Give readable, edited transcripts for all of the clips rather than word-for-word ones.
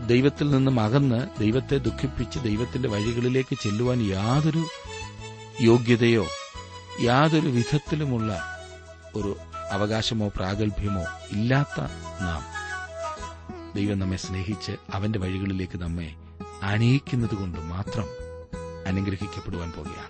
ദൈവത്തിൽ നിന്നും അകന്ന് ദൈവത്തെ ദുഃഖിപ്പിച്ച് ദൈവത്തിന്റെ വഴികളിലേക്ക് ചെല്ലുവാൻ യാതൊരു യോഗ്യതയോ യാതൊരു വിധത്തിലുമുള്ള ഒരു അവകാശമോ പ്രാഗൽഭ്യമോ ഇല്ലാത്ത നാം ദൈവം നമ്മെ സ്നേഹിച്ച് അവന്റെ വഴികളിലേക്ക് നമ്മെ അനയിക്കുന്നതുകൊണ്ട് മാത്രം അനുഗ്രഹിക്കപ്പെടുവാൻ പോകുകയാണ്.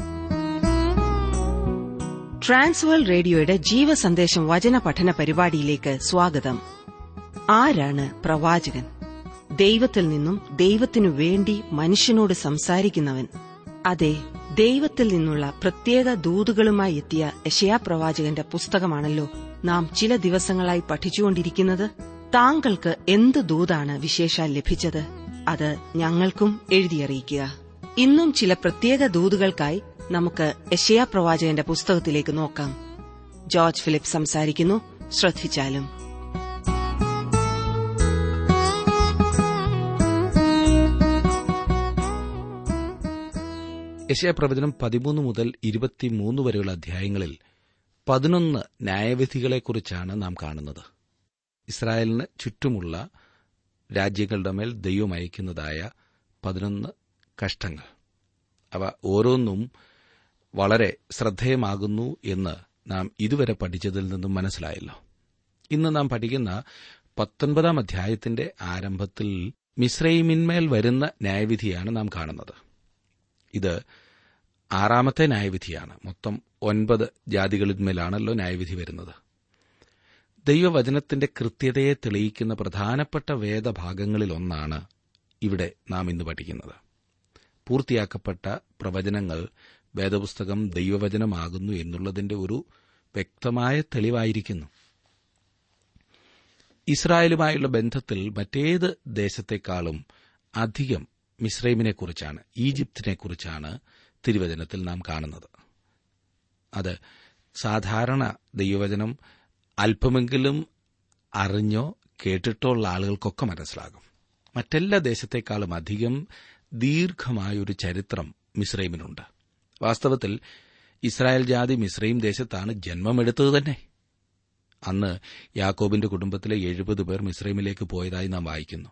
ട്രാൻസ്വേൾഡ് റേഡിയോയുടെ ജീവസന്ദേശം വചന പഠന പരിപാടിയിലേക്ക് സ്വാഗതം. ആരാണ് പ്രവാചകൻ? ദൈവത്തിൽ നിന്നും ദൈവത്തിനു വേണ്ടി മനുഷ്യനോട് സംസാരിക്കുന്നവൻ. അതെ, ദൈവത്തിൽ നിന്നുള്ള പ്രത്യേക ദൂതുകളുമായി എത്തിയ യെശയ്യാ പ്രവാചകന്റെ പുസ്തകമാണല്ലോ നാം ചില ദിവസങ്ങളായി പഠിച്ചുകൊണ്ടിരിക്കുന്നത്. താങ്കൾക്ക് എന്ത് ദൂതാണ് വിശേഷാൽ ലഭിച്ചത്? അത് ഞങ്ങൾക്കും എഴുതിയറിയിക്കുക. ഇന്നും ചില പ്രത്യേക ദൂതുകൾക്കായി നമുക്ക് യെശയ്യാ പ്രവാചകന്റെ പുസ്തകത്തിലേക്ക് നോക്കാം. ജോർജ് ഫിലിപ്പ് സംസാരിക്കുന്നു. ശ്രദ്ധിച്ചാലും. യെശയ്യാ പ്രവചനം 13 മുതൽ 23 വരെയുള്ള അധ്യായങ്ങളിൽ 11 ന്യായവിധികളെക്കുറിച്ചാണ് നാം കാണുന്നത്. ഇസ്രായേലിന് ചുറ്റുമുള്ള രാജ്യങ്ങളുടെ മേൽ ദൈവം അയക്കുന്നതായ 11 കഷ്ടങ്ങൾ. അവ ഓരോന്നും വളരെ ശ്രദ്ധേയമാകുന്നു എന്ന് നാം ഇതുവരെ പഠിച്ചതിൽ നിന്നും മനസ്സിലായല്ലോ. ഇന്ന് നാം പഠിക്കുന്ന 19 അധ്യായത്തിന്റെ ആരംഭത്തിൽ മിസ്രയീമിന്മേൽ വരുന്ന ന്യായവിധിയാണ് നാം കാണുന്നത്. ഇത് 6ാമത്തെ ന്യായവിധിയാണ്. മൊത്തം 9 ജാതികളിന്മേലാണല്ലോ ന്യായവിധി വരുന്നത്. ദൈവവചനത്തിന്റെ കൃത്യതയെ തെളിയിക്കുന്ന പ്രധാനപ്പെട്ട വേദഭാഗങ്ങളിലൊന്നാണ് ഇവിടെ നാം ഇന്ന് പഠിക്കുന്നത്. പൂർത്തിയാക്കപ്പെട്ട പ്രവചനങ്ങൾ വേദപുസ്തകം ദൈവവചനമാകുന്നു എന്നുള്ളതിന്റെ ഒരു വ്യക്തമായ തെളിവായിരിക്കുന്നു. ഇസ്രായേലുമായുള്ള ബന്ധത്തിൽ മറ്റേത് ദേശത്തെക്കാളും അധികം മിസ്രൈമിനെക്കുറിച്ചാണ്, ഈജിപ്തിനെക്കുറിച്ചാണ് തിരുവചനത്തിൽ നാം കാണുന്നത്. അത് സാധാരണ ദൈവവചനം അല്പമെങ്കിലും അറിഞ്ഞോ കേട്ടിട്ടോ ഉള്ള ആളുകൾക്കൊക്കെ മനസ്സിലാകും. മറ്റെല്ലാ ദേശത്തെക്കാളും അധികം ദീർഘമായൊരു ചരിത്രം മിസ്രൈമിനുണ്ട്. വാസ്തവത്തിൽ ഇസ്രായേൽ ജാതി മിസ്രൈം ദേശത്താണ് ജന്മമെടുത്തത് തന്നെ. അന്ന് യാക്കോബിന്റെ കുടുംബത്തിലെ 70 പേർ മിസ്രൈമിലേക്ക് പോയതായി നാം വായിക്കുന്നു.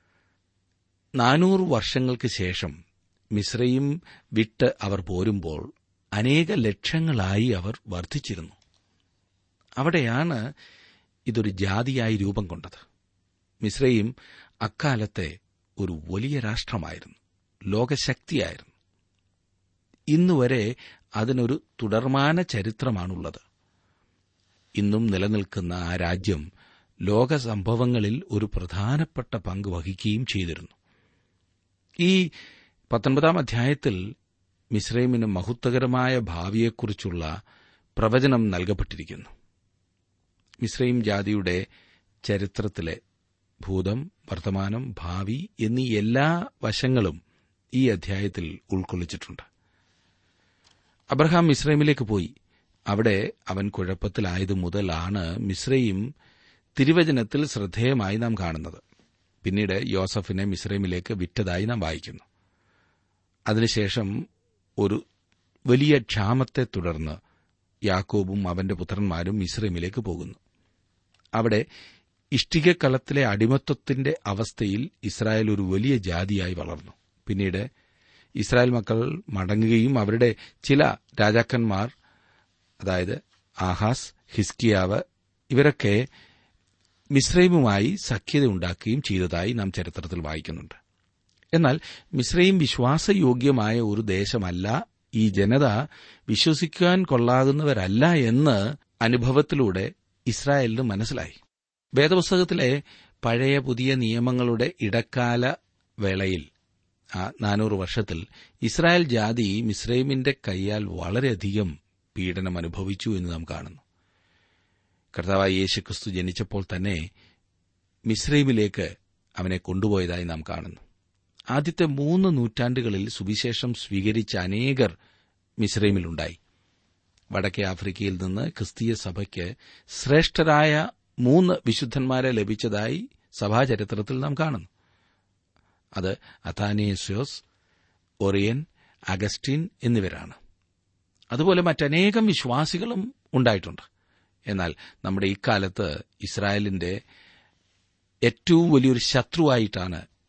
400 വർഷങ്ങൾക്ക് ശേഷം മിസ്രൈം വിട്ട് അവർ പോരുമ്പോൾ അനേക ലക്ഷങ്ങളായി അവർ വർദ്ധിച്ചിരുന്നു. അവിടെയാണ് ഇതൊരു ജാതിയായി രൂപം കൊണ്ടത്. മിസ്രൈം അക്കാലത്തെ ഒരു വലിയ രാഷ്ട്രമായിരുന്നു, ലോകശക്തിയായിരുന്നു. ഇന്നുവരെ അതിനൊരു തുടർമാന ചരിത്രമാണുള്ളത്. ഇന്നും നിലനിൽക്കുന്ന ആ രാജ്യം ലോകസംഭവങ്ങളിൽ ഒരു പ്രധാനപ്പെട്ട പങ്ക് വഹിക്കുകയും ചെയ്തിരുന്നു. ഈ 19 അധ്യായത്തിൽ മിസ്രൈമിന് മഹത്വകരമായ ഭാവിയെക്കുറിച്ചുള്ള പ്രവചനം നൽകപ്പെട്ടിരിക്കുന്നു. മിസ്രൈം ജാതിയുടെ ചരിത്രത്തിലെ ഭൂതം, വർത്തമാനം, ഭാവി എന്നീ എല്ലാ വശങ്ങളും ഈ അധ്യായത്തിൽ ഉൾക്കൊള്ളിച്ചിട്ടുണ്ട്. അബ്രഹാം മിസ്രൈമിലേക്ക് പോയി. അവിടെ അവൻ കുഴപ്പത്തിലായതു മുതലാണ് മിസ്രൈം തിരുവചനത്തിൽ ശ്രദ്ധേയമായി നാം കാണുന്നത്. പിന്നീട് യോസഫിനെ മിസ്രൈമിലേക്ക് വിറ്റതായി നാം വായിക്കുന്നു. അതിനുശേഷം ഒരു വലിയ ക്ഷാമത്തെ തുടർന്ന് യാക്കോബും അവന്റെ പുത്രന്മാരും മിസ്രൈമിലേക്ക് പോകുന്നു. അവിടെ ഇഷ്ടികക്കളത്തിലെ അടിമത്വത്തിന്റെ അവസ്ഥയിൽ ഇസ്രായേൽ ഒരു വലിയ ജാതിയായി വളർന്നു. പിന്നീട് ഇസ്രായേൽ മക്കൾ മടങ്ങുകയും അവരുടെ ചില രാജാക്കന്മാർ, അതായത് ആഹാസ്, ഹിസ്കിയാവ്, ഇവരൊക്കെ മിസ്രൈമുമായി സഖ്യതയുണ്ടാക്കുകയും ചെയ്തതായി നാം ചരിത്രത്തിൽ വായിക്കുന്നുണ്ട്. എന്നാൽ മിസ്രൈം വിശ്വാസയോഗ്യമായ ഒരു ദേശമല്ല, ഈ ജനത വിശ്വസിക്കാൻ കൊള്ളാകുന്നവരല്ല എന്ന് അനുഭവത്തിലൂടെ ഇസ്രായേലിന് മനസ്സിലായി. വേദപുസ്തകത്തിലെ പഴയ പുതിയ നിയമങ്ങളുടെ ഇടക്കാല വേളയിൽ, ആ 400 വർഷത്തിൽ ഇസ്രായേൽ ജാതി മിസ്രൈമിന്റെ കൈയാൽ വളരെയധികം പീഡനം അനുഭവിച്ചു എന്ന് നാം കാണുന്നു. കർത്താവായ യേശുക്രിസ്തു ജനിച്ചപ്പോൾ തന്നെ മിസ്രൈമിലേക്ക് അവനെ കൊണ്ടുപോയതായി നാം കാണുന്നു. ആദ്യത്തെ 3 നൂറ്റാണ്ടുകളിൽ സുവിശേഷം സ്വീകരിച്ച അനേകർ മിസ്രൈമിലുണ്ടായി. വടക്കേ ആഫ്രിക്കയിൽ നിന്ന് ക്രിസ്തീയ സഭയ്ക്ക് ശ്രേഷ്ഠരായ 3 വിശുദ്ധന്മാരെ ലഭിച്ചതായി സഭാചരിത്രത്തിൽ നാം കാണുന്നു. അത് അഥാനേസ്യോസ്, ഒറിയൻ, അഗസ്റ്റിൻ എന്നിവരാണ്. അതുപോലെ മറ്റനേകം വിശ്വാസികളും ഉണ്ടായിട്ടുണ്ട്. എന്നാൽ നമ്മുടെ ഇക്കാലത്ത് ഇസ്രായേലിന്റെ ഏറ്റവും വലിയൊരു ശത്രുവായിട്ടാണ്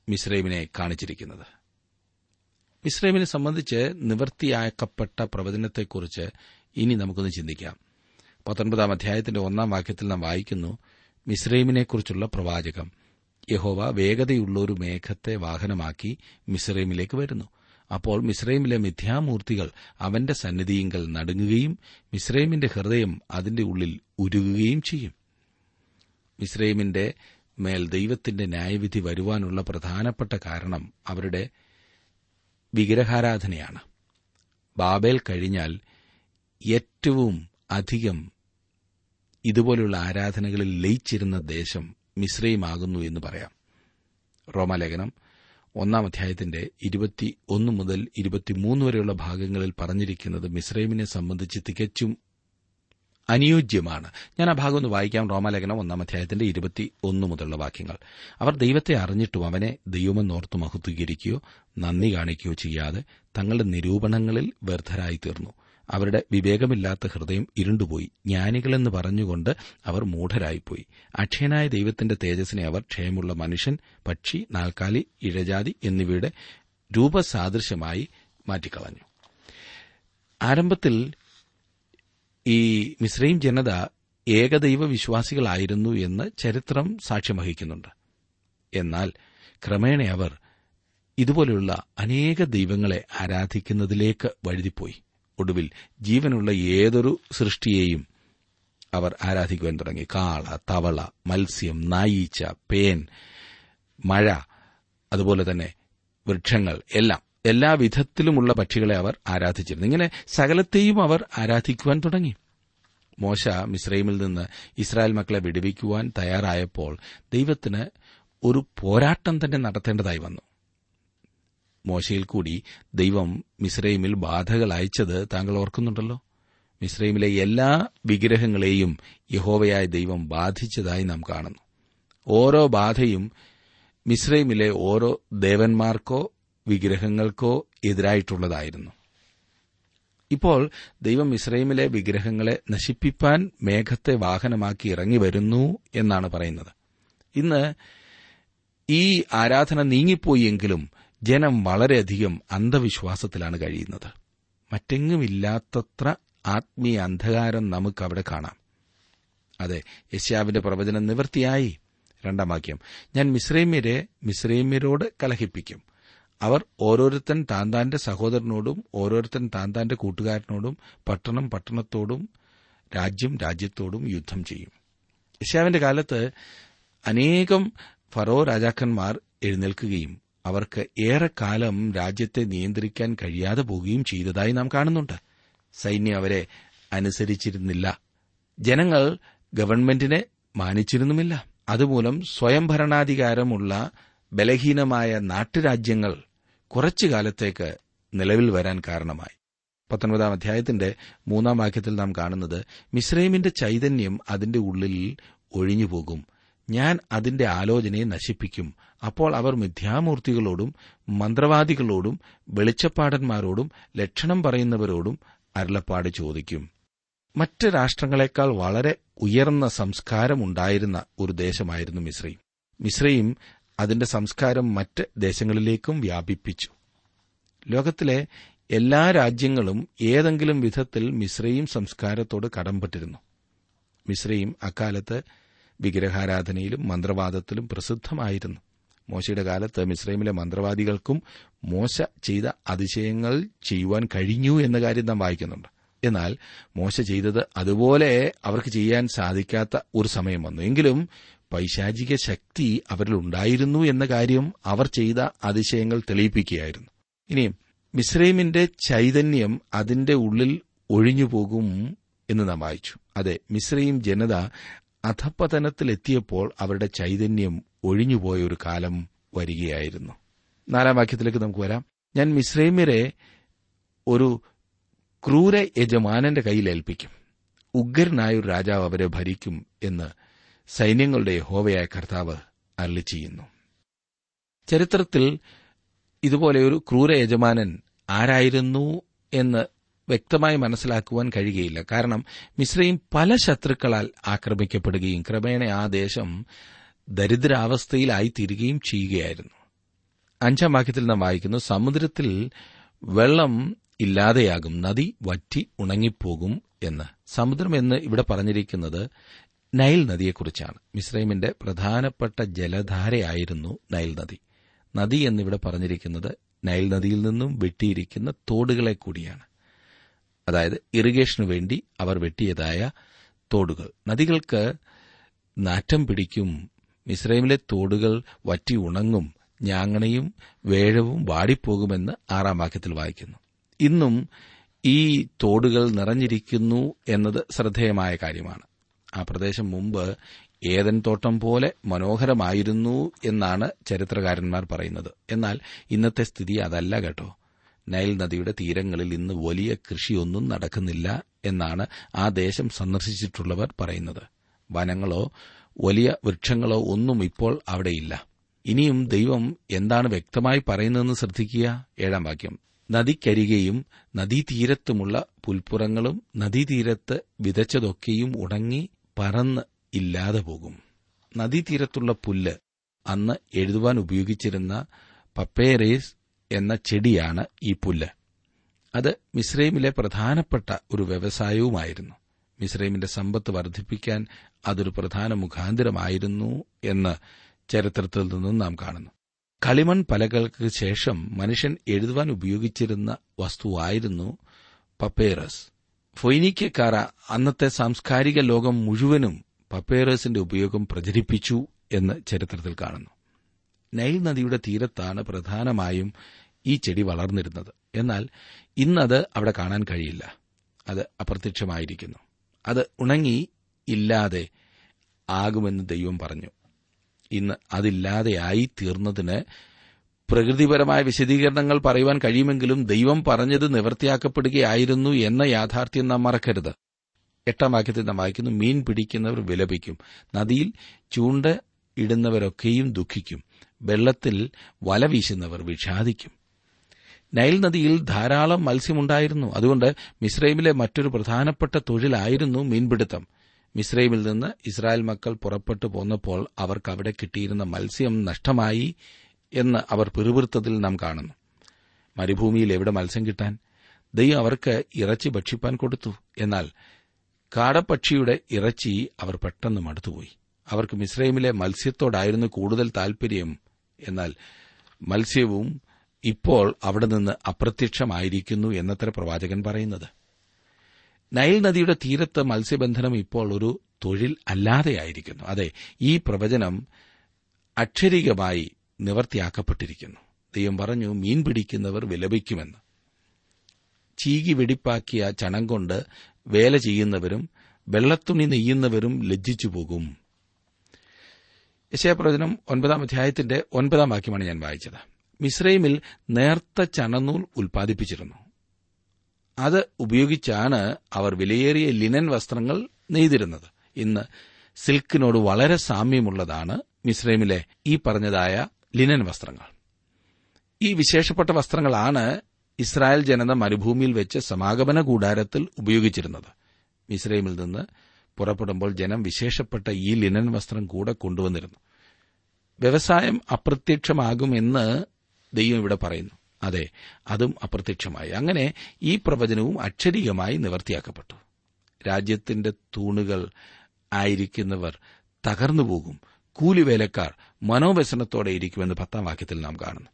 മിസ്രൈമിനെ കാണിച്ചിരിക്കുന്നത്. മിസ്രൈമിനെ സംബന്ധിച്ച് നിവൃത്തിയാക്കപ്പെട്ട പ്രവചനത്തെക്കുറിച്ച് ഇനി നമുക്കൊന്ന് ചിന്തിക്കാം. 19 അധ്യായത്തിന്റെ 1 വാക്യത്തിൽ നാം വായിക്കുന്നു, മിസ്രൈമിനെക്കുറിച്ചുള്ള പ്രവാചകം: യഹോവ വേഗതയുള്ളൊരു മേഘത്തെ വാഹനമാക്കി മിസ്രൈമിലേക്ക് വരുന്നു. അപ്പോൾ മിസ്രൈമിലെ മിഥ്യാമൂർത്തികൾ അവന്റെ സന്നിധിയിങ്കൽ നടുങ്ങുകയും മിസ്രൈമിന്റെ ഹൃദയം അതിന്റെ ഉള്ളിൽ ഉരുകുകയും ചെയ്യും. മിസ്രൈമിന്റെ മേൽ ദൈവത്തിന്റെ ന്യായവിധി വരുവാനുള്ള പ്രധാനപ്പെട്ട കാരണം അവരുടെ വിഗ്രഹാരാധനയാണ്. ബാബേൽ കഴിഞ്ഞാൽ ഏറ്റവും അധികം ഇതുപോലുള്ള ആരാധനകളിൽ ലയിച്ചിരുന്ന ദേശം മിസ്രൈമാകുന്നു എന്ന് പറയാം. റോമാലേഖനം 1 അധ്യായത്തിന്റെ 21 മുതൽ 23 വരെയുള്ള ഭാഗങ്ങളിൽ പറഞ്ഞിരിക്കുന്നത് മിസ്രൈമിനെ സംബന്ധിച്ച് തികച്ചും അനുയോജ്യമാണ്. ഞാൻ ആ ഭാഗം ഒന്ന് വായിക്കാം. റോമാലേഖനം 1 അധ്യായത്തിന്റെ 21 മുതലുള്ള വാക്യങ്ങൾ. അവർ ദൈവത്തെ അറിഞ്ഞിട്ടും അവനെ ദൈവമെന്നോർത്ത് മഹത്വീകരിക്കുകയോ നന്ദി കാണിക്കുകയോ ചെയ്യാതെ തങ്ങളുടെ നിരൂപണങ്ങളിൽ വ്യർത്ഥരായി തീർന്നു. അവരുടെ വിവേകമില്ലാത്ത ഹൃദയം ഇരുണ്ടുപോയി. ജ്ഞാനികളെന്ന് പറഞ്ഞുകൊണ്ട് അവർ മൂഢരായിപ്പോയി. അക്ഷയനായ ദൈവത്തിന്റെ തേജസ്സിനെ അവർ ക്ഷയമുള്ള മനുഷ്യൻ, പക്ഷി, നാൽക്കാലി, ഇഴജാതി എന്നിവയുടെ രൂപസാദൃശ്യമായി മാറ്റിക്കളഞ്ഞു. ആരംഭത്തിൽ ഈ മിസ്രൈം ജനത ഏകദൈവ വിശ്വാസികളായിരുന്നു എന്ന് ചരിത്രം സാക്ഷ്യം വഹിക്കുന്നുണ്ട്. എന്നാൽ ക്രമേണ അവർ ഇതുപോലെയുള്ള അനേക ദൈവങ്ങളെ ആരാധിക്കുന്നതിലേക്ക് വഴുതിപ്പോയി. ഒടുവിൽ ജീവനുള്ള ഏതൊരു സൃഷ്ടിയെയും അവർ ആരാധിക്കുവാൻ തുടങ്ങി. കാള, തവള, മത്സ്യം, നായീച്ച, പേൻ, മഴ, അതുപോലെ തന്നെ വൃക്ഷങ്ങൾ, എല്ലാ വിധത്തിലുമുള്ള പക്ഷികളെ അവർ ആരാധിച്ചിരുന്നു. ഇങ്ങനെ സകലത്തെയും അവർ ആരാധിക്കുവാൻ തുടങ്ങി. മോശ മിസ്രൈമിൽ നിന്ന് ഇസ്രായേൽ മക്കളെ വിടുവിക്കുവാൻ തയ്യാറായപ്പോൾ ദൈവത്തിന് ഒരു പോരാട്ടം തന്നെ നടത്തേണ്ടതായി വന്നു. മോശയിൽ കൂടി ദൈവം മിസ്രൈമിൽ ബാധകൾ അയച്ചത് താങ്കൾ ഓർക്കുന്നുണ്ടല്ലോ. മിസ്രൈമിലെ എല്ലാ വിഗ്രഹങ്ങളെയും യഹോവയായ ദൈവം ബാധിച്ചതായി നാം കാണുന്നു. ഓരോ ബാധയും മിസ്രൈമിലെ ഓരോ ദേവന്മാർക്കോ വിഗ്രഹങ്ങൾക്കോ എതിരായിട്ടുള്ളതായിരുന്നു. ഇപ്പോൾ ദൈവം മിസ്രൈമിലെ വിഗ്രഹങ്ങളെ നശിപ്പിപ്പാൻ മേഘത്തെ വാഹനമാക്കി ഇറങ്ങി വരുന്നു എന്നാണ് പറയുന്നത്. ഇന്ന് ഈ ആരാധന നീങ്ങിപ്പോയെങ്കിലും ജനം വളരെയധികം അന്ധവിശ്വാസത്തിലാണ് കഴിയുന്നത്. മറ്റെങ്ങുമില്ലാത്തത്ര ആത്മീയ അന്ധകാരം നമുക്കവിടെ കാണാം. അതെ, യെശയ്യാവിന്റെ പ്രവചനം നിവൃത്തിയായി. 2 വാക്യം: ഞാൻ മിസ്രൈമ്യരോട് കലഹിപ്പിക്കും. അവർ ഓരോരുത്തൻ താന്താന്റെ സഹോദരനോടും ഓരോരുത്തൻ താന്താന്റെ കൂട്ടുകാരനോടും പട്ടണം പട്ടണത്തോടും രാജ്യം രാജ്യത്തോടും യുദ്ധം ചെയ്യും. യെശയ്യാവിന്റെ കാലത്ത് അനേകം ഫറോ രാജാക്കന്മാർ എഴുന്നേൽക്കുകയും അവർക്ക് ഏറെക്കാലം രാജ്യത്തെ നിയന്ത്രിക്കാൻ കഴിയാതെ പോവുകയും ചെയ്തതായി നാം കാണുന്നുണ്ട്. സൈന്യം അവരെ അനുസരിച്ചിരുന്നില്ല. ജനങ്ങൾ ഗവൺമെന്റിനെ മാനിച്ചിരുന്നുമില്ല. അതുമൂലം സ്വയംഭരണാധികാരമുള്ള ബലഹീനമായ നാട്ടുരാജ്യങ്ങൾ കുറച്ചു കാലത്തേക്ക് നിലവിൽ വരാൻ കാരണമായി. 19 അധ്യായത്തിന്റെ 3 വാക്യത്തിൽ നാം കാണുന്നത്, മിസ്രൈമിന്റെ ചൈതന്യം അതിന്റെ ഉള്ളിൽ ഒഴിഞ്ഞുപോകും. ഞാൻ അതിന്റെ ആലോചനയെ നശിപ്പിക്കും. അപ്പോൾ അവർ മിഥ്യാമൂർത്തികളോടും മന്ത്രവാദികളോടും വെളിച്ചപ്പാടന്മാരോടും ലക്ഷണം പറയുന്നവരോടും അരുളപ്പാട് ചോദിക്കും. മറ്റ് രാഷ്ട്രങ്ങളെക്കാൾ വളരെ ഉയർന്ന സംസ്കാരമുണ്ടായിരുന്ന ഒരു ദേശമായിരുന്നു മിസ്രൈം. മിസ്രൈം അതിന്റെ സംസ്കാരം മറ്റ് ദേശങ്ങളിലേക്കും വ്യാപിപ്പിച്ചു. ലോകത്തിലെ എല്ലാ രാജ്യങ്ങളും ഏതെങ്കിലും വിധത്തിൽ മിസ്രൈം സംസ്കാരത്തോട് കടംപെട്ടിരുന്നു. മിസ്രൈം അക്കാലത്ത് വിഗ്രഹാരാധനയിലും മന്ത്രവാദത്തിലും പ്രസിദ്ധമായിരുന്നു. മോശയുടെ കാലത്ത് മിസ്രൈമിലെ മന്ത്രവാദികൾക്കും മോശ ചെയ്ത അതിശയങ്ങൾ ചെയ്യുവാൻ കഴിഞ്ഞു എന്ന കാര്യം നാം വായിക്കുന്നുണ്ട്. എന്നാൽ മോശ ചെയ്തത് അതുപോലെ അവർക്ക് ചെയ്യാൻ സാധിക്കാത്ത ഒരു സമയം വന്നു. എങ്കിലും പൈശാചിക ശക്തി അവരിലുണ്ടായിരുന്നു എന്ന കാര്യം അവർ ചെയ്ത അതിശയങ്ങൾ തെളിയിപ്പിക്കുകയായിരുന്നു. ഇനിയും മിസ്രൈമിന്റെ ചൈതന്യം അതിന്റെ ഉള്ളിൽ ഒഴിഞ്ഞുപോകും എന്ന് നാം വായിച്ചു. അതെ, മിസ്രൈം ജനത അധപ്പതനത്തിലെത്തിയപ്പോൾ അവരുടെ ചൈതന്യം ഒഴിഞ്ഞുപോയ ഒരു കാലം വരികയായിരുന്നു. 4 വാക്യത്തിലേക്ക് നമുക്ക് വരാം. ഞാൻ മിസ്രൈമ്യരെ ഒരു ക്രൂര യജമാനന്റെ കയ്യിൽ ഏൽപ്പിക്കും. ഉഗ്രനായൊരു രാജാവ് അവരെ ഭരിക്കും എന്ന് സൈന്യങ്ങളുടെ യഹോവയായ കർത്താവ് അരുളിച്ചെയ്യുന്നു. ചരിത്രത്തിൽ ഇതുപോലെ ഒരു ക്രൂര യജമാനൻ ആരായിരുന്നു എന്ന് വ്യക്തമായി മനസ്സിലാക്കുവാൻ കഴിയുകയില്ല. കാരണം മിസ്രൈം പല ശത്രുക്കളാൽ ആക്രമിക്കപ്പെടുകയും ക്രമേണ ആ ദേശം ദരിദ്രാവസ്ഥയിലായിത്തീരുകയും ചെയ്യുകയായിരുന്നു. 5-ാം വാക്യത്തിൽ നാം വായിക്കുന്നു, സമുദ്രത്തിൽ വെള്ളം ഇല്ലാതെയാകും, നദി വറ്റി ഉണങ്ങിപ്പോകും എന്ന്. സമുദ്രം എന്ന് ഇവിടെ പറഞ്ഞിരിക്കുന്നത് നൈൽ നദിയെക്കുറിച്ചാണ്. മിസ്രൈമിന്റെ പ്രധാനപ്പെട്ട ജലധാരയായിരുന്നു നൈൽ നദി. നദി എന്നിവിടെ പറഞ്ഞിരിക്കുന്നത് നൈൽ നദിയിൽ നിന്നും വെട്ടിയിരിക്കുന്ന തോടുകളെ കൂടിയാണ്. അതായത് ഇറിഗേഷനു വേണ്ടി അവർ വെട്ടിയതായ തോടുകൾ. നദികൾക്ക് നാറ്റം പിടിക്കും, മിസ്രൈമിലെ തോടുകൾ വറ്റി ഉണങ്ങും, ഞാങ്ങണയും വേഴവും വാടിപ്പോകുമെന്ന് 6-ാം വാക്യത്തിൽ വായിക്കുന്നു. ഇന്നും ഈ തോടുകൾ നിറഞ്ഞിരിക്കുന്നു എന്നത് ശ്രദ്ധേയമായ കാര്യമാണ്. ആ പ്രദേശം മുമ്പ് ഏദൻ തോട്ടം പോലെ മനോഹരമായിരുന്നു എന്നാണ് ചരിത്രകാരന്മാർ പറയുന്നത്. എന്നാൽ ഇന്നത്തെ സ്ഥിതി അതല്ല കേട്ടോ. നൈൽ നദിയുടെ തീരങ്ങളിൽ ഇന്ന് വലിയ കൃഷിയൊന്നും നടക്കുന്നില്ല എന്നാണ് ആ ദേശം സന്ദർശിച്ചിട്ടുള്ളവർ പറയുന്നത്. വനങ്ങളോ വലിയ വൃക്ഷങ്ങളോ ഒന്നും ഇപ്പോൾ അവിടെയില്ല. ഇനിയും ദൈവം എന്താണ് വ്യക്തമായി പറയുന്നതെന്ന് ശ്രദ്ധിക്കുക. 7-ാം വാക്യം, നദിക്കരികെയും നദീതീരത്തുമുള്ള പുൽപ്പുറങ്ങളും നദീതീരത്ത് വിതച്ചതൊക്കെയും ഉണങ്ങി പറന്ന് ഇല്ലാതെ പോകും. നദീതീരത്തുള്ള പുല്ല് അന്ന് എഴുതുവാൻ ഉപയോഗിച്ചിരുന്ന പപ്പേരേസ് എന്ന ചെടിയാണ് ഈ പുല്ല്. അത് മിസ്രൈമിലെ പ്രധാനപ്പെട്ട ഒരു വ്യവസായവുമായിരുന്നു. മിസ്രൈമിന്റെ സമ്പത്ത് വർദ്ധിപ്പിക്കാൻ അതൊരു പ്രധാന മുഖാന്തരമായിരുന്നു എന്ന് ചരിത്രത്തിൽ നിന്നും നാം കാണുന്നു. കളിമൺ പലകൾക്ക് ശേഷം മനുഷ്യൻ എഴുതുവാൻ ഉപയോഗിച്ചിരുന്ന വസ്തുവായിരുന്നു പപ്പേറസ്. ഫൊയ്നീക്യക്കാർ അന്നത്തെ സാംസ്കാരിക ലോകം മുഴുവനും പപ്പേറസിന്റെ ഉപയോഗം പ്രചരിപ്പിച്ചു എന്ന് ചരിത്രത്തിൽ കാണുന്നു. നൈൽ നദിയുടെ തീരത്താണ് പ്രധാനമായും ഈ ചെടി വളർന്നിരുന്നത്. എന്നാൽ ഇന്നത് അവിടെ കാണാൻ കഴിയില്ല. അത് അപ്രത്യക്ഷമായിരിക്കുന്നു. അത് ഉണങ്ങി ഇല്ലാതെ ആകുമെന്ന് ദൈവം പറഞ്ഞു. ഇന്ന് അതില്ലാതെയായി തീർന്നതിന് പ്രകൃതിപരമായ വിശദീകരണങ്ങൾ പറയുവാൻ കഴിയുമെങ്കിലും ദൈവം പറഞ്ഞത് നിവൃത്തിയാക്കപ്പെടുകയായിരുന്നു എന്ന യാഥാർത്ഥ്യം നാം മറക്കരുത്. 8-ാം വാക്യത്തിൽ നാം വായിക്കുന്നു, മീൻ പിടിക്കുന്നവർ വിലപിക്കും, നദിയിൽ ചൂണ്ട ഇടുന്നവരൊക്കെയും ദുഃഖിക്കും, വെള്ളത്തിൽ വല വീശുന്നവർ വിഷാദിക്കും. നൈൽ നദിയിൽ ധാരാളം മത്സ്യമുണ്ടായിരുന്നു. അതുകൊണ്ട് മിസ്രൈമിലെ മറ്റൊരു പ്രധാനപ്പെട്ട തൊഴിലായിരുന്നു മീൻപിടുത്തം. മിസ്രൈമിൽ നിന്ന് ഇസ്രായേൽ മക്കൾ പുറപ്പെട്ടു പോന്നപ്പോൾ അവർക്ക് അവിടെ കിട്ടിയിരുന്ന മത്സ്യം നഷ്ടമായി എന്ന് അവർ പിറുപിറുത്തതിൽ നാം കാണുന്നു. മരുഭൂമിയിൽ എവിടെ മത്സ്യം കിട്ടാൻ? ദൈവം അവർക്ക് ഇറച്ചി ഭക്ഷിപ്പാൻ കൊടുത്തു. എന്നാൽ കാടപ്പക്ഷിയുടെ ഇറച്ചി അവർ പെട്ടെന്ന് മടുത്തുപോയി. അവർക്ക് മിസ്രൈമിലെ മത്സ്യത്തോടായിരുന്നു കൂടുതൽ താൽപര്യം. എന്നാൽ മത്സ്യവും ഇപ്പോൾ അവിടെ നിന്ന് അപ്രത്യക്ഷമായിരിക്കുന്നു എന്നത്ര പ്രവാചകൻ പറയുന്നത്. നൈൽ നദിയുടെ തീരത്ത് മത്സ്യബന്ധനം ഇപ്പോൾ ഒരു തൊഴിൽ അല്ലാതെയായിരിക്കുന്നു. അതെ, ഈ പ്രവചനം അക്ഷരികമായി നിവർത്തിയാക്കപ്പെട്ടിരിക്കുന്നു. ദൈവം പറഞ്ഞു, മീൻ പിടിക്കുന്നവർ വിലപിക്കുമെന്ന്. ചീകി വെടിപ്പാക്കിയ ചണം കൊണ്ട് വേല ചെയ്യുന്നവരും വെള്ളത്തുണി നെയ്യുന്നവരും ലജ്ജിച്ചുപോകും. യെശയ്യാപ്രവചനം 9-ാം അധ്യായത്തിന്റെ 9-ാം വാക്യമാണ് ഞാൻ വായിച്ചത്. മിസ്രൈമിൽ നേർത്ത ചണനൂൽ ഉൽപ്പാദിപ്പിച്ചിരുന്നു. അത് ഉപയോഗിച്ചാണ് അവർ വിലയേറിയ ലിനൻ വസ്ത്രങ്ങൾ നെയ്തിരുന്നത്. ഇന്ന് സിൽക്കിനോട് വളരെ സാമ്യമുള്ളതാണ് മിസ്രൈമിലെ ഈ പറഞ്ഞതായ ലിനൻ വസ്ത്രങ്ങൾ. ഈ വിശേഷപ്പെട്ട വസ്ത്രങ്ങളാണ് ഇസ്രായേൽ ജനത മരുഭൂമിയിൽ വെച്ച് സമാഗമന കൂടാരത്തിൽ ഉപയോഗിച്ചിരുന്നത്. മിസ്രൈമിൽ നിന്ന് പുറപ്പെടുമ്പോൾ ജനം വിശേഷപ്പെട്ട ഈ ലിനൻ വസ്ത്രം കൂടെ കൊണ്ടുവന്നിരുന്നു. വ്യവസായം അപ്രത്യക്ഷമാകുമെന്ന് ദൈവം ഇവിടെ പറയുന്നു. അതെ, അതും അപ്രത്യക്ഷമായി. അങ്ങനെ ഈ പ്രവചനവും അക്ഷരികമായി നിവർത്തിയാക്കപ്പെട്ടു. രാജ്യത്തിന്റെ തൂണുകൾ ആയിരിക്കുന്നവർ തകർന്നുപോകും, കൂലിവേലക്കാർ മനോവ്യസനത്തോടെ ഇരിക്കുമെന്ന് 10-ാം വാക്യത്തിൽ നാം കാണുന്നു.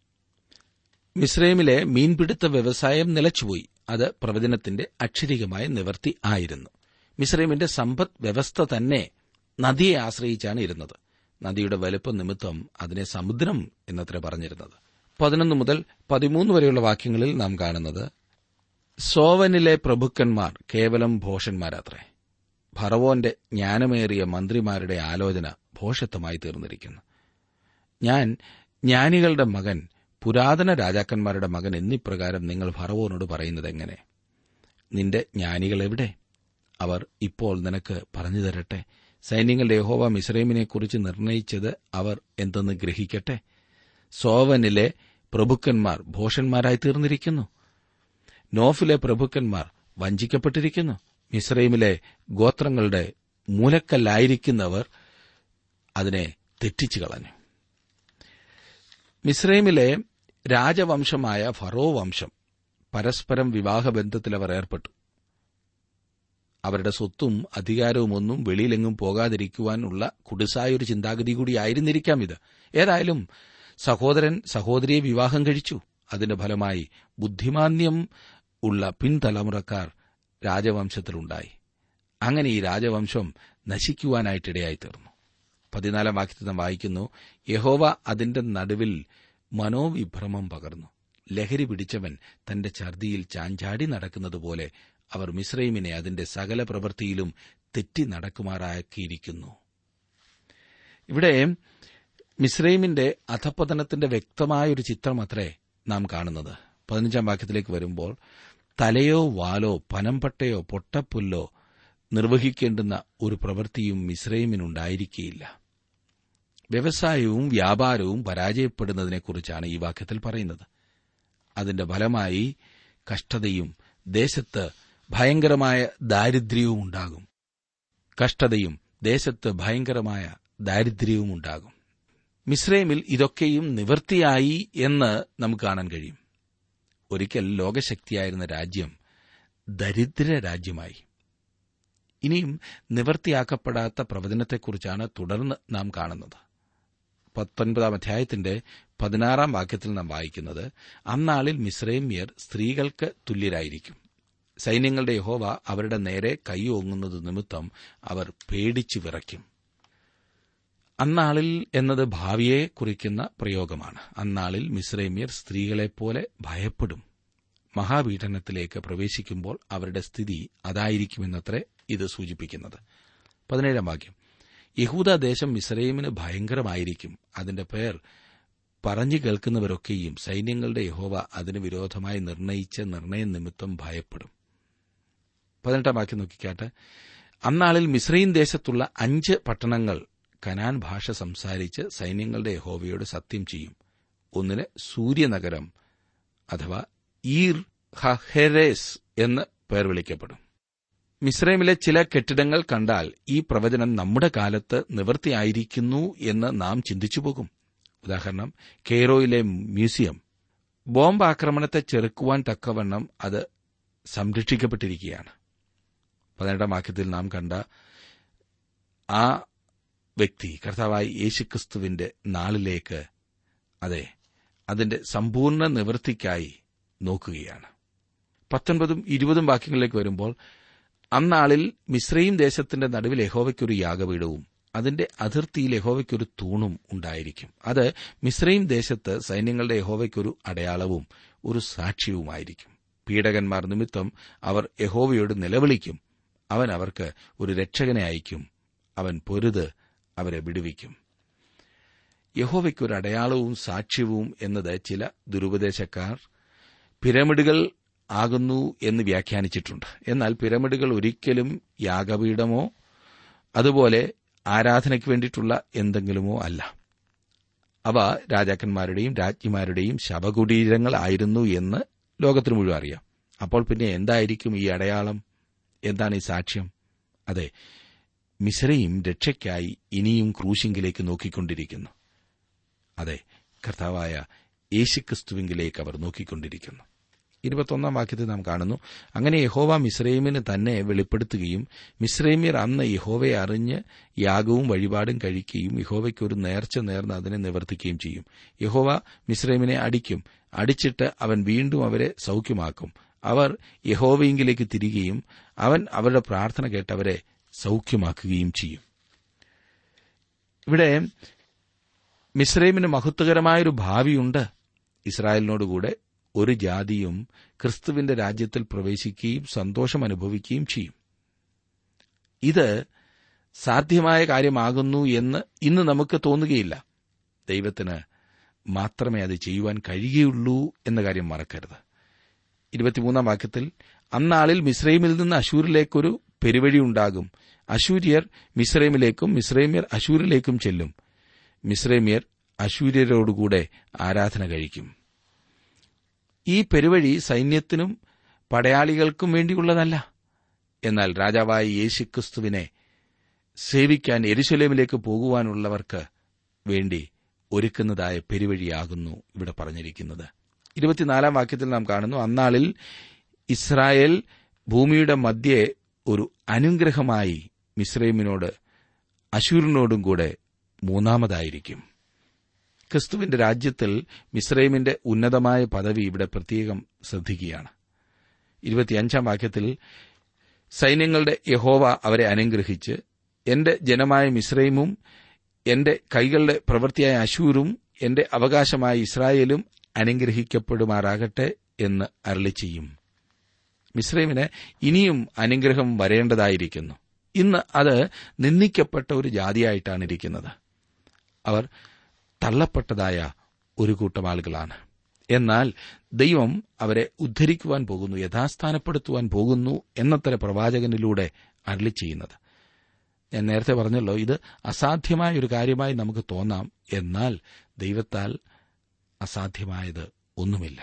മിസ്രൈമിലെ മീൻപിടുത്ത വ്യവസായം നിലച്ചുപോയി. അത് പ്രവചനത്തിന്റെ അക്ഷരികമായ നിവർത്തി ആയിരുന്നു. മിസ്രൈമിന്റെ സമ്പദ് വ്യവസ്ഥ തന്നെ നദിയെ ആശ്രയിച്ചാണ് ഇരുന്നത്. നദിയുടെ വലുപ്പം നിമിത്തം അതിനെ സമുദ്രം എന്നത്ര പറഞ്ഞിരുന്നത്. 11 മുതൽ 13 വരെയുള്ള വാക്യങ്ങളിൽ നാം കാണുന്നത്, സോവനിലെ പ്രഭുക്കന്മാർ കേവലം ഭോഷന്മാരാത്രേ. ഫറവോന്റെ ജ്ഞാനമേറിയ മന്ത്രിമാരുടെ ആലോചന ഭോഷത്വമായി തീർന്നിരിക്കുന്നു. ഞാൻ ജ്ഞാനികളുടെ മകൻ, പുരാതന രാജാക്കന്മാരുടെ മകൻ എന്നിപ്രകാരം നിങ്ങൾ ഫറവോനോട് പറയുന്നത് എങ്ങനെ? നിന്റെ ജ്ഞാനികൾ എവിടെ? അവർ ഇപ്പോൾ നിനക്ക് പറഞ്ഞു തരട്ടെ. സൈന്യങ്ങളുടെ യഹോവ മിസ്രൈമിനെക്കുറിച്ച് നിർണയിച്ചത് അവർ എന്തെന്ന് ഗ്രഹിക്കട്ടെ. സോവനിലെ പ്രഭുക്കന്മാർ ഭോഷന്മാരായി തീർന്നിരിക്കുന്നു. നോഫിലെ പ്രഭുക്കന്മാർ വഞ്ചിക്കപ്പെട്ടിരിക്കുന്നു. മിസ്രൈമിലെ ഗോത്രങ്ങളുടെ മൂലക്കല്ലായിരിക്കുന്നവർ അതിനെ തെറ്റിച്ചു കളഞ്ഞു. മിസ്രൈമിലെ രാജവംശമായ ഫറോ വംശം പരസ്പരം വിവാഹബന്ധത്തിൽ അവർ ഏർപ്പെട്ടു. അവരുടെ സ്വത്തും അധികാരവും ഒന്നും വെളിയിലെങ്ങും പോകാതിരിക്കുവാനുള്ള കുടിസായൊരു ചിന്താഗതി കൂടി ആയിരുന്നിരിക്കാം ഇത്. ഏതായാലും സഹോദരൻ സഹോദരിയെ വിവാഹം കഴിച്ചു. അതിന്റെ ഫലമായി ബുദ്ധിമാന്യം ഉള്ള പിൻതലമുറക്കാർ രാജവംശത്തിലുണ്ടായി. അങ്ങനെ ഈ രാജവംശം നശിക്കുവാനായിട്ടിടയായിത്തീർന്നു. 14 വാക്യത്തിൽ നാം വായിക്കുന്നു, യഹോവ അതിന്റെ നടുവിൽ മനോവിഭ്രമം പകർന്നു. ലഹരി പിടിച്ചവൻ തന്റെ ഛർദിയിൽ ചാഞ്ചാടി നടക്കുന്നതുപോലെ അവർ മിസ്രൈമിനെ അതിന്റെ സകല പ്രവൃത്തിയിലും തെറ്റി നടക്കുമാറാക്കിയിരിക്കുന്നു. ഇവിടെ മിസ്രൈമിന്റെ അധപ്പതനത്തിന്റെ വ്യക്തമായൊരു ചിത്രമത്രേ നാം കാണുന്നത്. 15 വാക്യത്തിലേക്ക് വരുമ്പോൾ, തലയോ വാലോ പനമ്പട്ടയോ പൊട്ടപ്പുല്ലോ നിർവഹിക്കേണ്ടുന്ന ഒരു പ്രവൃത്തിയും മിസ്രൈമിനുണ്ടായിരിക്കുകയില്ല. വ്യവസായവും വ്യാപാരവും പരാജയപ്പെടുന്നതിനെക്കുറിച്ചാണ് ഈ വാക്യത്തിൽ പറയുന്നത്. അതിന്റെ ഫലമായി കഷ്ടതയും ദേശത്ത് ഭയങ്കരമായ ദാരിദ്ര്യവും ഉണ്ടാകും. കഷ്ടതയും ദേശത്ത് ഭയങ്കരമായ ദാരിദ്ര്യവും ഉണ്ടാകും. മിസ്രൈമിൽ ഇതൊക്കെയും നിവൃത്തിയായി എന്ന് നമുക്ക് കാണാൻ കഴിയും. ഒരിക്കൽ ലോകശക്തിയായിരുന്ന രാജ്യം ദരിദ്ര രാജ്യമായി. ഇനിയും നിവൃത്തിയാക്കപ്പെടാത്ത പ്രവചനത്തെക്കുറിച്ചാണ് തുടർന്ന് നാം കാണുന്നത്. 19 അധ്യായത്തിന്റെ 16 വാക്യത്തിൽ നാം വായിക്കുന്നത്, അന്നാളിൽ മിസ്രൈമ്യർ സ്ത്രീകൾക്ക് തുല്യരായിരിക്കും. സൈന്യങ്ങളുടെ യഹോവ അവരുടെ നേരെ കൈ ഓങ്ങുന്നത് നിമിത്തം അവർ പേടിച്ചു വിറയ്ക്കും. അന്നാളിൽ എന്നത് ഭാവിയെ കുറിക്കുന്ന പ്രയോഗമാണ്. അന്നാളിൽ മിസ്രൈമ്യർ സ്ത്രീകളെപ്പോലെ ഭയപ്പെടും. മഹാപീഡനത്തിലേക്ക് പ്രവേശിക്കുമ്പോൾ അവരുടെ സ്ഥിതി അതായിരിക്കുമെന്നത്രേ ഇത് സൂചിപ്പിക്കുന്നത്. 17 വാക്യം, യഹൂദാദേശം മിസ്രൈമിന് ഭയങ്കരമായിരിക്കും. അതിന്റെ പേർ പറഞ്ഞു കേൾക്കുന്നവരൊക്കെയും സൈന്യങ്ങളുടെ യഹോവ അതിന് വിരോധമായി നിർണയിച്ച നിർണയം നിമിത്തം ഭയപ്പെടും. 18 വാക്യം നോക്കിക്കാട്ടെ, അന്നാളിൽ മിസ്രൈം ദേശത്തുള്ള 5 പട്ടണങ്ങൾ കനാൻ ഭാഷ സംസാരിച്ച് സൈന്യങ്ങളുടെ യഹോവയോട് സത്യം ചെയ്യും. ഒന്നിന് സൂര്യനഗരം അഥവാ ഈർ ഹഹെരേസ് എന്ന് പേർ വിളിക്കപ്പെടും. മിസ്രൈമിലെ ചില കെട്ടിടങ്ങൾ കണ്ടാൽ ഈ പ്രവചനം നമ്മുടെ കാലത്ത് നിവൃത്തിയായിരിക്കുന്നു എന്ന് നാം ചിന്തിച്ചുപോകും. ഉദാഹരണം, കെയ്റോയിലെ മ്യൂസിയം. ബോംബ് ആക്രമണത്തെ ചെറുക്കുവാൻ തക്കവണ്ണം അത് സംരക്ഷിക്കപ്പെട്ടിരിക്കുകയാണ്. 18 വാക്യത്തിൽ നാം കണ്ട ആ വ്യക്തി കർത്താവായ യേശുക്രിസ്തുവിന്റെ നാളിലേക്ക്, അതെ, അതിന്റെ സമ്പൂർണ്ണ നിവൃത്തിക്കായി നോക്കുകയാണ്. 19 20 വാക്യങ്ങളിലേക്ക് വരുമ്പോൾ, അന്നാളിൽ മിസ്രയീം ദേശത്തിന്റെ നടുവിൽ യഹോവയ്ക്കൊരു യാഗപീഠവും അതിന്റെ അതിർത്തിയിൽ യഹോവയ്ക്കൊരു തൂണും ഉണ്ടായിരിക്കും. അത് മിസ്രയീം ദേശത്ത് സൈന്യങ്ങളുടെ യഹോവയ്ക്കൊരു അടയാളവും ഒരു സാക്ഷ്യവുമായിരിക്കും. പീഡകന്മാർ നിമിത്തം അവർ യഹോവയോട് നിലവിളിക്കും. അവൻ അവർക്ക് ഒരു രക്ഷകനെ അയക്കും. അവൻ പൊരുത് അവരെ വിടുവിക്കും. യഹോവയ്ക്കൊരു അടയാളവും സാക്ഷ്യവും എന്നത് ചില ദുരുപദേശക്കാർ പിരമിഡുകൾ ആകുന്നു എന്ന് വ്യാഖ്യാനിച്ചിട്ടുണ്ട്. എന്നാൽ പിരമിഡുകൾ ഒരിക്കലും യാഗപീഠമോ അതുപോലെ ആരാധനയ്ക്ക് വേണ്ടിയിട്ടുള്ള എന്തെങ്കിലുമോ അല്ല. അവ രാജാക്കന്മാരുടെയും രാജ്ഞിമാരുടെയും ശവകുടീരങ്ങൾ ആയിരുന്നു എന്ന് ലോകത്തിന് മുഴുവൻ അറിയാം. അപ്പോൾ പിന്നെ എന്തായിരിക്കും ഈ അടയാളം? എന്താണ് ഈ സാക്ഷ്യം? അതെ, മിസ്രയീം രക്ഷയ്ക്കായി ഇനിയും ക്രൂശിങ്കിലേക്ക് നോക്കിക്കൊണ്ടിരിക്കുന്നു. അതെ, കർത്താവായ യേശുക്രിസ്തുവിങ്കിലേക്ക് അവർ നോക്കിക്കൊണ്ടിരിക്കുന്നു. 21 വാക്യത്തിൽ നാം കാണുന്നു, അങ്ങനെ യഹോവ മിസ്രയീമിന് തന്നെ വെളിപ്പെടുത്തുകയും മിസ്രയീമ്യർ അന്ന് യഹോവയെ അറിഞ്ഞ് യാഗവും വഴിപാടും കഴിക്കുകയും യഹോവയ്ക്കൊരു നേർച്ച നേർന്ന് അതിനെ നിവർത്തിക്കുകയും ചെയ്യും. യഹോവ മിസ്രയീമിനെ അടിക്കും. അടിച്ചിട്ട് അവൻ വീണ്ടും അവരെ സൌഖ്യമാക്കും. അവർ യഹോവയിങ്കിലേക്ക് തിരികെയും അവൻ അവരുടെ പ്രാർത്ഥന കേട്ടവരെ സൌഖ്യമാക്കുകയും ചെയ്യും. ഇവിടെ മിസ്രയീമിന് മഹത്വകരമായൊരു ഭാവിയുണ്ട്. ഇസ്രായേലിനോടുകൂടെ ഒരു ജാതിയും ക്രിസ്തുവിന്റെ രാജ്യത്തിൽ പ്രവേശിക്കുകയും സന്തോഷം അനുഭവിക്കുകയും ചെയ്യും. ഇത് സാധ്യമായ കാര്യമാകുന്നു എന്ന് ഇന്ന് നമുക്ക് തോന്നുകയില്ല. ദൈവത്തിന് മാത്രമേ അത് ചെയ്യുവാൻ കഴിയുകയുള്ളൂ എന്ന കാര്യം മറക്കരുത്. 23 വാക്യത്തിൽ, അന്നാളിൽ മിസ്രയീമിൽ നിന്ന് അശൂരിലേക്കൊരു പെരുവഴിയുണ്ടാകും. അശൂര്യർ മിസ്രയീമിലേക്കും മിസ്രയീമ്യർ അശൂരിലേക്കും ചെല്ലും. മിസ്രയീമ്യർ അശൂര്യരോടുകൂടെ ആരാധന കഴിക്കും. ഈ പെരുവഴി സൈന്യത്തിനും പടയാളികൾക്കും വേണ്ടിയുള്ളതല്ല. എന്നാൽ രാജാവായ യേശുക്രിസ്തുവിനെ സേവിക്കാൻ യെരുശലേമിലേക്ക് പോകുവാനുള്ളവർക്ക് വേണ്ടി ഒരുക്കുന്നതായ പെരുവഴിയാകുന്നു ഇവിടെ പറഞ്ഞിരിക്കുന്നത്. 24 വാക്യത്തിൽ നാം കാണുന്നു, അന്നാളിൽ ഇസ്രായേൽ ഭൂമിയുടെ മധ്യേ ഒരു അനുഗ്രഹമായി മിസ്രൈമിനോട് അശൂരിനോടും കൂടെ മൂന്നാമതായിരിക്കും. ക്രിസ്തുവിന്റെ രാജ്യത്തിൽ മിസ്രൈമിന്റെ ഉന്നതമായ പദവി ഇവിടെ പ്രത്യേകം ശ്രദ്ധിക്കുകയാണ്. 25 വാക്യത്തിൽ, സൈന്യങ്ങളുടെ യഹോവ അവരെ അനുഗ്രഹിച്ച് എന്റെ ജനമായ മിസ്രൈമും എന്റെ കൈകളുടെ പ്രവൃത്തിയായ അശൂരും എന്റെ അവകാശമായ ഇസ്രായേലും അനുഗ്രഹിക്കപ്പെടുമാറാകട്ടെ എന്ന് അരുളിച്ചെയ്യും. മിസ്രൈമിന് ഇനിയും അനുഗ്രഹം വരേണ്ടതായിരിക്കുന്നു. ഇന്ന് അത് നിന്ദിക്കപ്പെട്ട ഒരു ജാതിയായിട്ടാണ് ഇരിക്കുന്നത്. അവർ തള്ളപ്പെട്ടതായ ഒരു കൂട്ടം ആളുകളാണ്. എന്നാൽ ദൈവം അവരെ ഉദ്ധരിക്കുവാൻ പോകുന്നു, യഥാസ്ഥാനപ്പെടുത്തുവാൻ പോകുന്നു എന്നത്ര പ്രവാചകനിലൂടെ അരുളിച്ചെയ്യുന്നത്. ഞാൻ നേരത്തെ പറഞ്ഞല്ലോ, ഇത് അസാധ്യമായ ഒരു കാര്യമായി നമുക്ക് തോന്നാം. എന്നാൽ ദൈവത്താൽ അസാധ്യമായത് ഒന്നുമില്ല.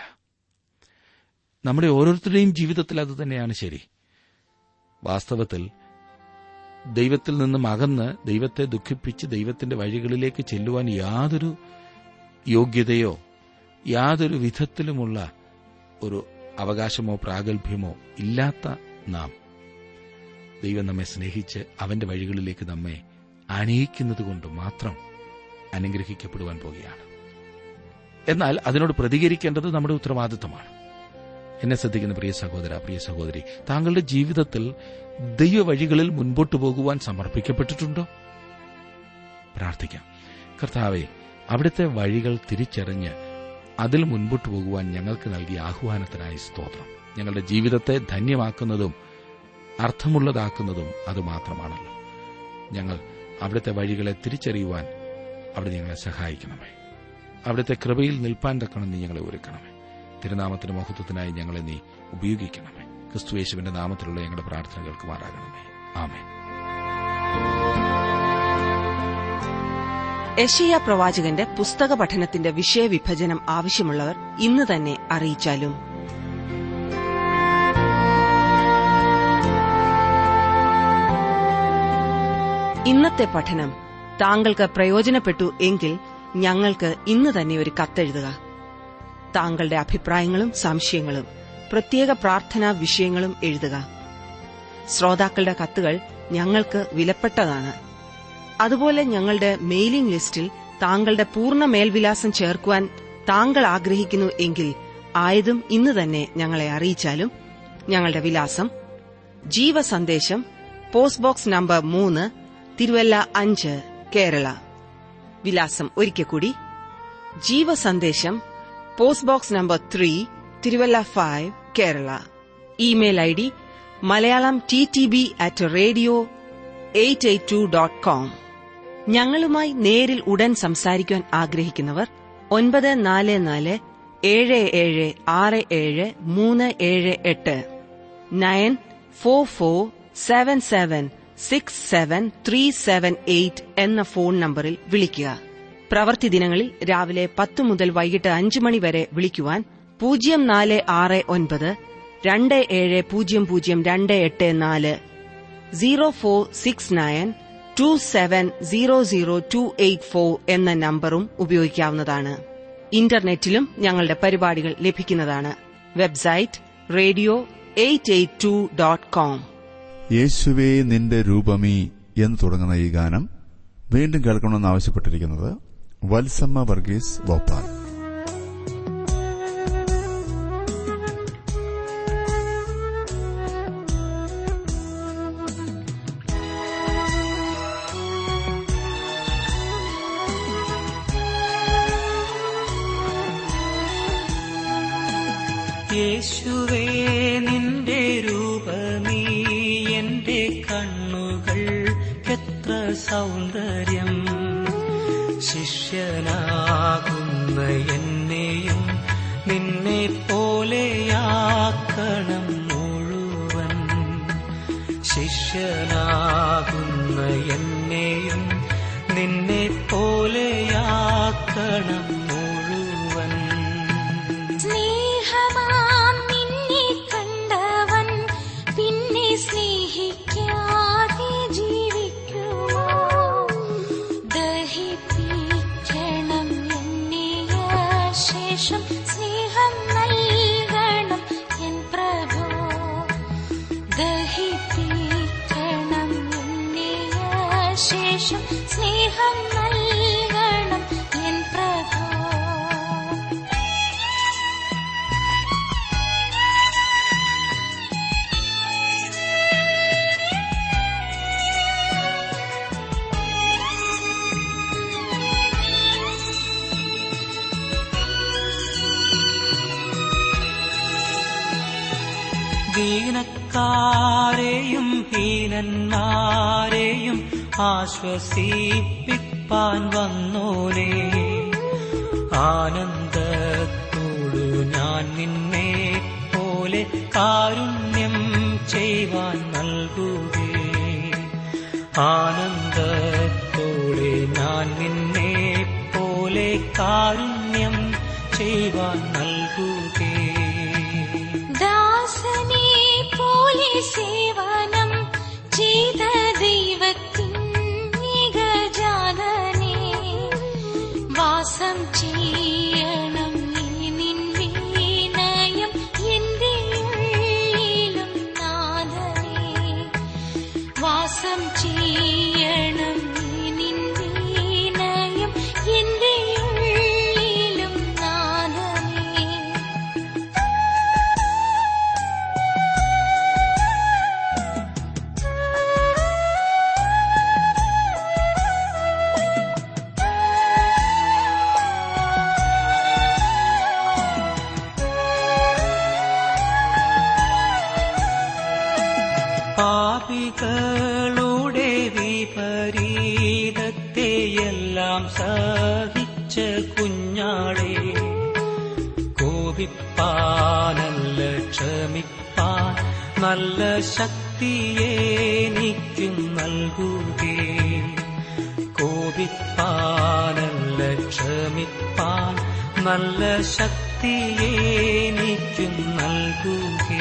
നമ്മുടെ ഓരോരുത്തരുടെയും ജീവിതത്തിൽ അത് തന്നെയാണ് ശരി. വാസ്തവത്തിൽ ദൈവത്തിൽ നിന്നും അകന്ന് ദൈവത്തെ ദുഃഖിപ്പിച്ച് ദൈവത്തിന്റെ വഴികളിലേക്ക് ചെല്ലുവാൻ യാതൊരു യോഗ്യതയോ യാതൊരു വിധത്തിലുമുള്ള ഒരു അവകാശമോ പ്രാഗൽഭ്യമോ ഇല്ലാത്ത നാം, ദൈവം നമ്മെ സ്നേഹിച്ച് അവന്റെ വഴികളിലേക്ക് നമ്മെ അനയിക്കുന്നതുകൊണ്ട് മാത്രം അനുഗ്രഹിക്കപ്പെടുവാൻ പോകുകയാണ്. എന്നാൽ അതിനോട് പ്രതികരിക്കേണ്ടത് നമ്മുടെ ഉത്തരവാദിത്തമാണ്. എന്നെ ശ്രദ്ധിക്കുന്ന പ്രിയ സഹോദര, പ്രിയ സഹോദരി, താങ്കളുടെ ജീവിതത്തിൽ ദൈവവഴികളിൽ മുൻപോട്ടു പോകുവാൻ സമർപ്പിക്കപ്പെട്ടിട്ടുണ്ടോ? പ്രാർത്ഥിക്കാം. കർത്താവേ, അവിടുത്തെ വഴികൾ തിരിച്ചറിഞ്ഞ് അതിൽ മുൻപോട്ടു പോകുവാൻ ഞങ്ങൾക്ക് നൽകിയ ആഹ്വാനത്തിനായി സ്തോത്രം. ഞങ്ങളുടെ ജീവിതത്തെ ധന്യമാക്കുന്നതും അർത്ഥമുള്ളതാക്കുന്നതും അതുമാത്രമാണല്ലോ. ഞങ്ങൾ അവിടുത്തെ വഴികളെ തിരിച്ചറിയുവാൻ അവിടെ ഞങ്ങളെ സഹായിക്കണമേ. അവിടുത്തെ കൃപയിൽ നിൽപ്പാൻ തക്കണം നീ ഞങ്ങളെ ഒരുക്കണമേ. തിരുനാമത്തിന് മഹത്വത്തിനായി ഞങ്ങളെ നീ ഉപയോഗിക്കണമേ. ക്രിസ്തുയേശുവിന്റെ നാമത്തിലുള്ള ഞങ്ങളുടെ പ്രാർത്ഥന കേൾക്കുമാറാകണമേ. ആമേൻ. യെശയ്യാ പ്രവാചകന്റെ പുസ്തക പഠനത്തിന്റെ വിഷയവിഭജനം ആവശ്യമുള്ളവർ ഇന്ന് തന്നെ അറിയിച്ചാലും. ഇന്നത്തെ പഠനം താങ്കൾക്ക് പ്രയോജനപ്പെട്ടു എങ്കിൽ ഞങ്ങൾക്ക് ഇന്ന് തന്നെ ഒരു കത്തെഴുതുക. താങ്കളുടെ അഭിപ്രായങ്ങളും സംശയങ്ങളും പ്രത്യേക പ്രാർത്ഥനാ വിഷയങ്ങളും എഴുതുക. ശ്രോതാക്കളുടെ കത്തുകൾ ഞങ്ങൾക്ക് വിലപ്പെട്ടതാണ്. അതുപോലെ ഞങ്ങളുടെ മെയിലിംഗ് ലിസ്റ്റിൽ താങ്കളുടെ പൂർണ്ണ മേൽവിലാസം ചേർക്കുവാൻ താങ്കൾ ആഗ്രഹിക്കുന്നു എങ്കിൽ ആയതും ഇന്ന് തന്നെ ഞങ്ങളെ അറിയിച്ചാലും. ഞങ്ങളുടെ വിലാസം: Jeevasandesham, post box number 3, Thiruvalla 5, Kerala. വിലാസം ഒരിക്കൽ കൂടി: Jeevasandesham, post box number 3, Thiruvalla 5, Kerala. Email ID malayalamttb@radio882.com. ഞങ്ങളുമായി നേരിൽ ഉടൻ സംസാരിക്കുവാൻ ആഗ്രഹിക്കുന്നവർ 944-7767-378 944-7767-378 എന്ന ഫോൺ നമ്പറിൽ വിളിക്കുക. പ്രവൃത്തി ദിനങ്ങളിൽ രാവിലെ 10 മുതൽ വൈകിട്ട് 5 മണി വരെ വിളിക്കുവാൻ 046927000284 046927000284 എന്ന നമ്പറും ഉപയോഗിക്കാവുന്നതാണ്. ഇന്റർനെറ്റിലും ഞങ്ങളുടെ പരിപാടികൾ ലഭിക്കുന്നതാണ്. Website radio882.com. യേശുവേ നിന്റെ രൂപമേ എന്ന് തുടങ്ങുന്ന ഈ ഗാനം വീണ്ടും കേൾക്കണമെന്ന് ആവശ്യപ്പെട്ടിരിക്കുന്നത് വത്സമ്മ വർഗീസ് ഭോപ്പാൽ. യേശുവേ നിന്റെ രൂപമേ എന്റെ കണ്ണുകൾക്കെത്ര സൗന്ദര്യം. ശിഷ്യനാകുന്ന എന്നെയും നിന്നെ പോലെയാക്കണം മുഴുവൻ. ശിഷ്യനാകുന്ന എന്നെയും നിന്നെ പോലെയാക്കണം മുഴുവൻ. സ്നേഹിക്കാതെ ജീവിക്കുമോ? ദഹിപ്പിക്കണം ശേഷം സ്നേഹം നൽകണം എൻ പ്രഭോ. ദീനക്കാരെയും ഹീനന്മാരെയും ആശ്വസിപ്പിപ്പാൻ വന്നോനേ, ആനന്ദത്തോടു ഞാൻ നിന്നെ പോലെ കാരുണ്യം ചെയ്യുവാൻ നൽകുകേ. ആനന്ദത്തോടെ ഞാൻ നിന്നെ പോലെ കാരുണ്യം ചെയ്യുവാൻ നൽകുകേ. ദാസനെ പോലെ സേവനം ചെയ്ത ദൈവത്തിൻ നിജജാതനെ വാസം ചെയ്യണം നീ നിൻ വിനയം എന്റെ ഉള്ളിലും നാഥനേ. വാസം ചെയ്യണം നീ നിൻ വിനയം എന്റെ ഉള്ളിലും നാഥനേ. പാപികളുടെ വിപരീതത്തെയെല്ലാം സഹിച്ച കുഞ്ഞാളെ, കോപിപ്പാനല്ല ക്ഷമിപ്പാൻ നല്ല ശക്തിയെ എനിക്കും നൽകുകേ. കോപിപ്പാനല്ല ക്ഷമിപ്പാൻ നല്ല ശക്തിയെ എനിക്കും നൽകുകേ.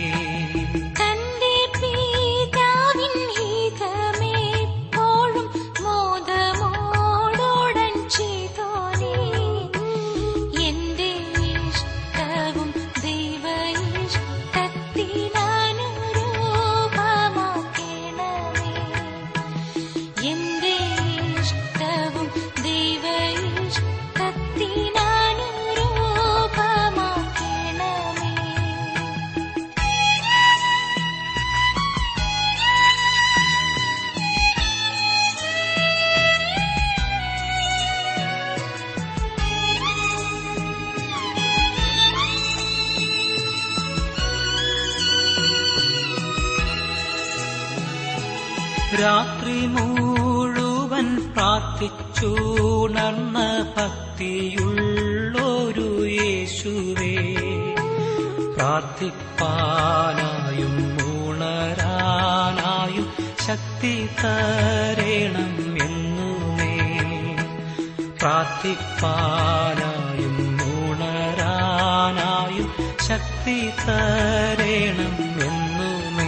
രാത്രി മുഴുവൻ പ്രാർത്ഥിച്ചുണർന്ന ഭക്തിയുള്ളൊരു യേശുവേ, പ്രാർത്ഥിപ്പാനായും ഉണരാനായും ശക്തി തരേണം എന്നുമേ. പ്രാർത്ഥിപ്പാനായും ഉണരാനായും ശക്തി തരേണം എന്നുമേ.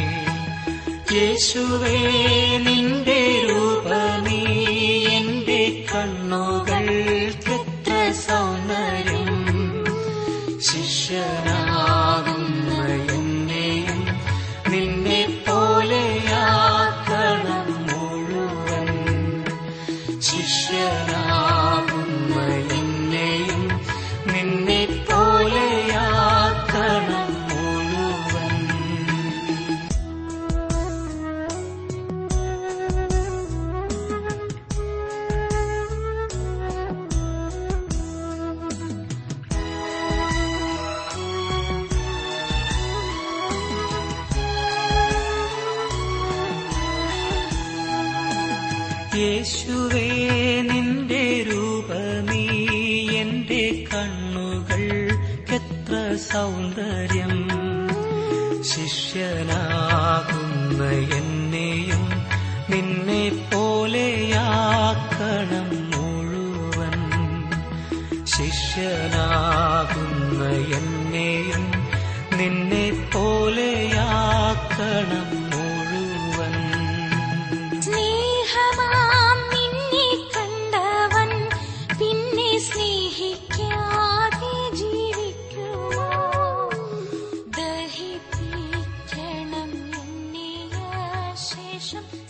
യേശുവേ നിന്റെ രൂപമേ എന്റെ കണ്ണുകൾക്കെത്ര സൗന്ദര്യം. ശിഷ്യനാകുന്ന എന്നെയും നിന്നെ പോലെയാക്കണം മുഴുവൻ. ശിഷ്യനാകുന്ന എന്നെയും നിന്നെ പോലെയാക്കണം മുഴുവൻ. യേശുവേ നിന്റെ രൂപമേ എന്റെ കണ്ണുകൾക്കെത്ര സൗന്ദര്യം. ശിഷ്യനാകുന്ന എന്നെയും നിന്നെ പോലെയാക്കണം മുഴുവൻ. ശിഷ്യനാകുന്ന എന്നെയും നിന്നെ പോലെയാക്കണം മുഴുവൻ. സ്നേഹമാം നിന്നെ കണ്ടവൻ പിന്നെ സ്നേഹിക്കാതെ ജീവിക്കുമോ? ദഹിപ്പിക്കണം എന്നെ ശേഷം